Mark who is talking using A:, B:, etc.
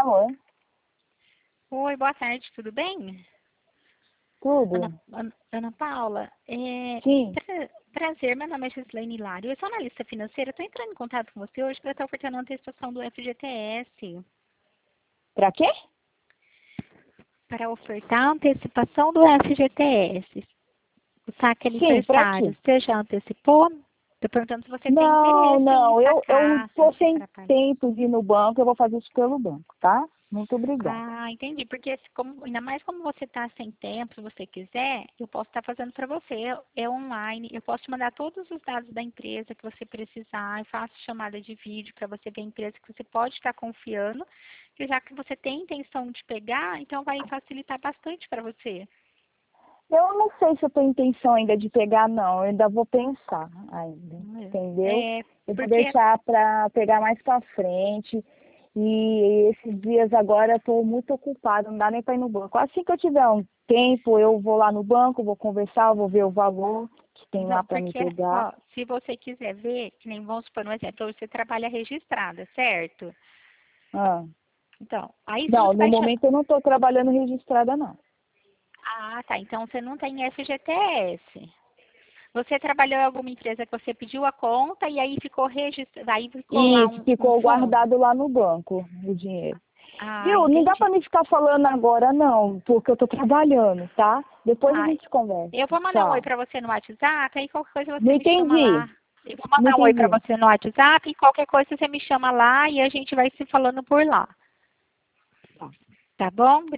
A: Alô?
B: Oi, boa tarde, tudo bem?
A: Tudo?
B: Ana Paula,
A: Sim.
B: prazer, meu nome é Gislaine Hilário, eu sou analista financeira, estou entrando em contato com você hoje para estar ofertando a antecipação do FGTS.
A: Pra quê?
B: Para ofertar a antecipação do FGTS, o saque
A: Sim, pra
B: aniversário,
A: quê?
B: você já antecipou? Estou perguntando se você tem
A: Não,
B: interesse em
A: não. Eu
B: sacar,
A: tô sem
B: para pagar.
A: tempo de ir no banco, eu vou fazer isso pelo banco, tá? Muito obrigada.
B: Ah, entendi. Porque ainda mais como você está sem tempo, se você quiser, eu posso estar fazendo para você. É online. Eu posso te mandar todos os dados da empresa que você precisar. Eu faço chamada de vídeo para você ver a empresa que você pode estar confiando. E já que você tem intenção de pegar, então vai facilitar bastante para você.
A: Eu não sei se eu tenho intenção ainda de pegar, não. Eu ainda vou pensar ainda, entendeu?
B: É,
A: Eu vou
B: porque
A: deixar pra pegar mais pra frente. E esses dias agora eu tô muito ocupada, não dá nem pra ir no banco. Assim que eu tiver um tempo, eu vou lá no banco, vou conversar, vou ver o valor que tem lá
B: não,
A: pra me
B: porque
A: pegar.
B: ó, se você quiser ver, que nem vamos supor um exemplo, você trabalha registrada, certo?
A: Ah.
B: Então, aí se
A: Não,
B: você
A: no
B: vai
A: momento eu não estou trabalhando registrada, não.
B: Ah, tá. Então você não tem FGTS. Você trabalhou em alguma empresa que você pediu a conta e aí ficou registrado, aí ficou lá
A: Isso,
B: um
A: ficou
B: fundo.
A: guardado lá no banco, o dinheiro.
B: Ah,
A: Viu? Não dá
B: entendi.
A: para me ficar falando agora, não, porque eu estou trabalhando, tá? Depois a
B: Ah,
A: gente conversa.
B: eu vou mandar um oi
A: Tchau.
B: para você no WhatsApp, aí qualquer coisa
A: Não
B: você me chama
A: entendi.
B: lá. Eu vou
A: Não
B: mandar um oi para
A: entendi.
B: você no WhatsApp e qualquer coisa você me chama lá e a gente vai se falando por lá. Tá bom?